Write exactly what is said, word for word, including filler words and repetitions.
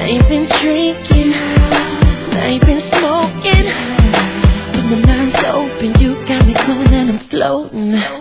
ain't been drinking, I ain't been smoking, but my mind's open, you got me going and I'm floating.